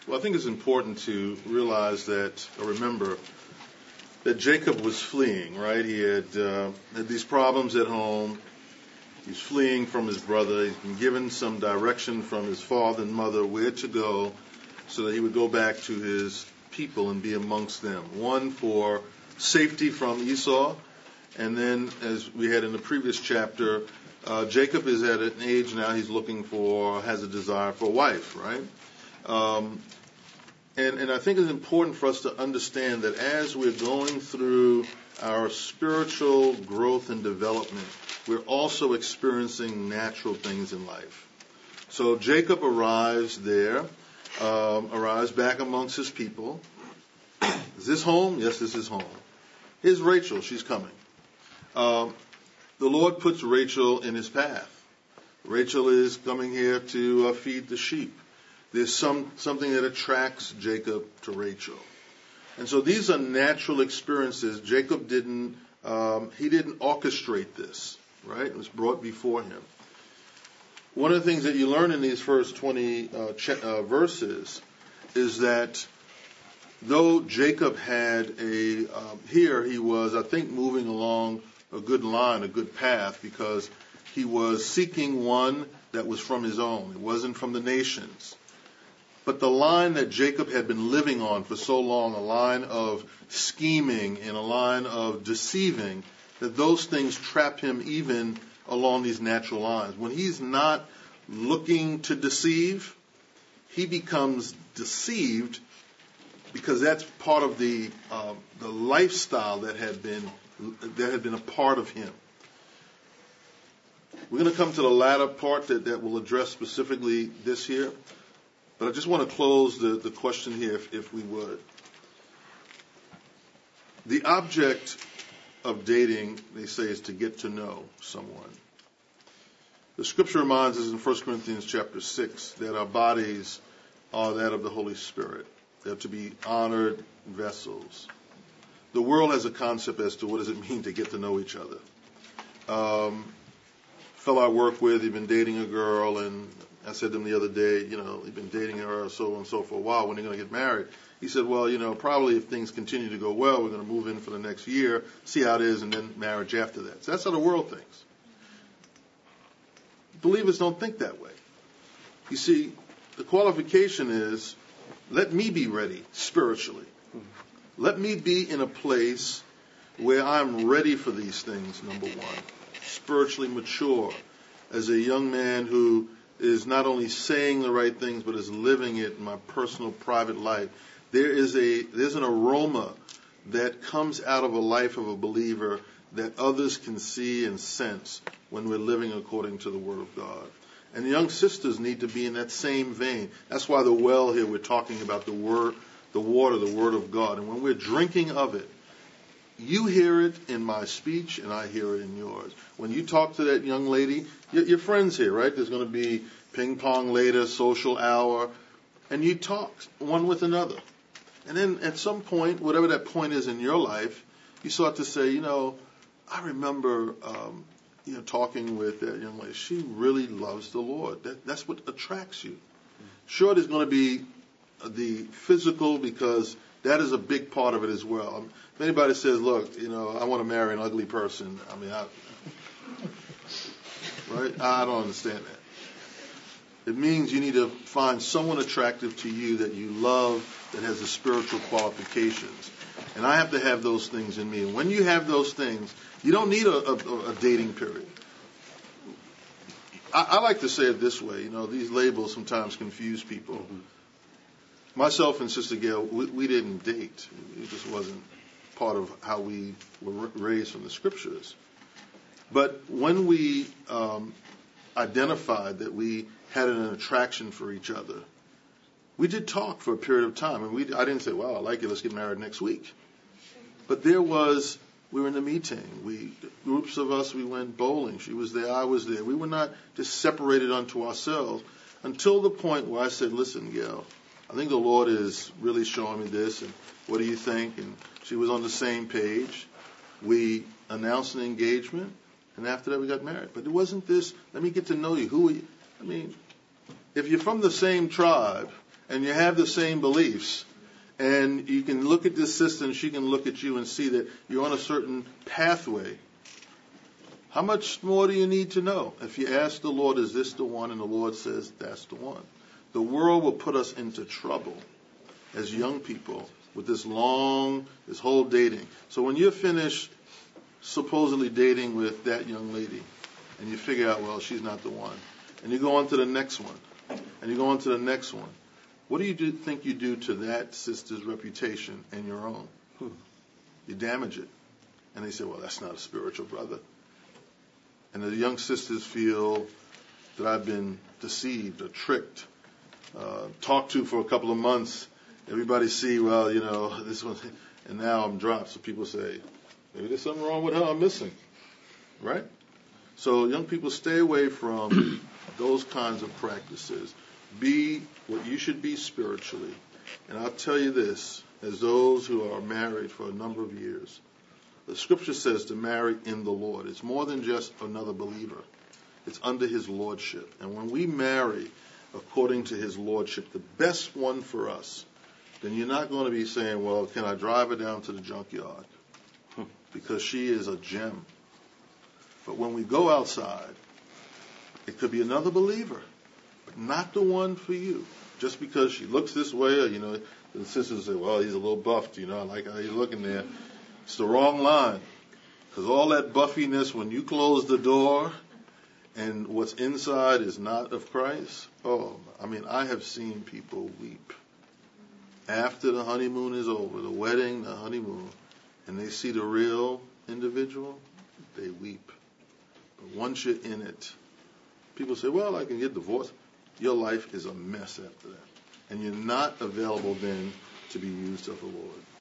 Well, I think it's important to realize that, or remember, that Jacob was fleeing, right? He had these problems at home. He's fleeing from his brother. He's been given some direction from his father and mother where to go so that he would go back to his people and be amongst them. One, for safety from Esau. And then, as we had in the previous chapter, Jacob is at an age now he's has a desire for a wife, right? And I think it's important for us to understand that as we're going through our spiritual growth and development, we're also experiencing natural things in life. So Jacob arrives back amongst his people. Is this home? Yes, this is home. Here's Rachel. She's coming. The Lord puts Rachel in his path. Rachel is coming here to feed the sheep. There's something that attracts Jacob to Rachel. And so these are natural experiences. Jacob didn't orchestrate this, right? It was brought before him. One of the things that you learn in these first 20 verses is that though Jacob had here he was, I think, moving along a good line, a good path, because he was seeking one that was from his own. It wasn't from the nations. But the line that Jacob had been living on for so long, a line of scheming and a line of deceiving, that those things trap him even along these natural lines. When he's not looking to deceive, he becomes deceived because that's part of the lifestyle that had been a part of him. We're going to come to the latter part that will address specifically this here. But I just want to close the question here, if we would. The object of dating, they say, is to get to know someone. The scripture reminds us in 1 Corinthians chapter 6 that our bodies are that of the Holy Spirit. They're to be honored vessels. The world has a concept as to what does it mean to get to know each other. Fellow I work with, he'd been dating a girl, and I said to him the other day, he'd been dating her so and so for a while. When are you going to get married? He said, well, probably if things continue to go well, we're going to move in for the next year, see how it is, and then marriage after that. So that's how the world thinks. Believers don't think that way. You see, the qualification is, let me be ready spiritually. Let me be in a place where I'm ready for these things, number one. Spiritually mature as a young man who is not only saying the right things, but is living it in my personal, private life. There's an aroma that comes out of a life of a believer that others can see and sense when we're living according to the Word of God. And the young sisters need to be in that same vein. That's why the well here, we're talking about the water, the Word of God. And when we're drinking of it, you hear it in my speech, and I hear it in yours. When you talk to that young lady, your friend's here, right? There's going to be ping pong later, social hour, and you talk one with another. And then at some point, whatever that point is in your life, you start to say, I remember, talking with that young lady. She really loves the Lord. That's what attracts you. Sure, there's going to be the physical, because that is a big part of it as well. If anybody says, look, I want to marry an ugly person, right? I don't understand that. It means you need to find someone attractive to you that you love, that has the spiritual qualifications. And I have to have those things in me. And when you have those things, you don't need a dating period. I like to say it this way. These labels sometimes confuse people. Mm-hmm. Myself and Sister Gail, we didn't date. It just wasn't part of how we were raised from the Scriptures. But when we identified that we had an attraction for each other, we did talk for a period of time. And I didn't say, well, I like it, let's get married next week. But we were in a meeting. Groups of us, we went bowling. She was there, I was there. We were not just separated unto ourselves until the point where I said, listen, Gail, I think the Lord is really showing me this, and what do you think? And she was on the same page. We announced an engagement, and after that we got married. But it wasn't this, let me get to know you. Who are you? If you're from the same tribe and you have the same beliefs, and you can look at this sister and she can look at you and see that you're on a certain pathway, how much more do you need to know? If you ask the Lord, is this the one? And the Lord says, that's the one. The world will put us into trouble as young people with this whole dating. So when you're finished supposedly dating with that young lady, and you figure out, well, she's not the one, and you go on to the next one, and you go on to the next one, what do you think you do to that sister's reputation and your own? You damage it. And they say, well, that's not a spiritual brother. And the young sisters feel that I've been deceived or tricked, talked to for a couple of months. Everybody see, well, this one, and now I'm dropped. So people say, maybe there's something wrong with her I'm missing, right? So young people, stay away from those kinds of practices. Be what you should be spiritually. And I'll tell you this, as those who are married for a number of years, the scripture says to marry in the Lord. It's more than just another believer. It's under his lordship. And when we marry according to his lordship, the best one for us, then you're not going to be saying, well, can I drive her down to the junkyard? Because she is a gem. But when we go outside, it could be another believer, but not the one for you. Just because she looks this way, or, the sisters say, well, he's a little buffed, I like how he's looking there. It's the wrong line. Because all that buffiness, when you close the door and what's inside is not of Christ, I have seen people weep. After the honeymoon is over, the wedding, the honeymoon, and they see the real individual, they weep. But once you're in it, people say, well, I can get divorced. Your life is a mess after that. And you're not available then to be used of the Lord.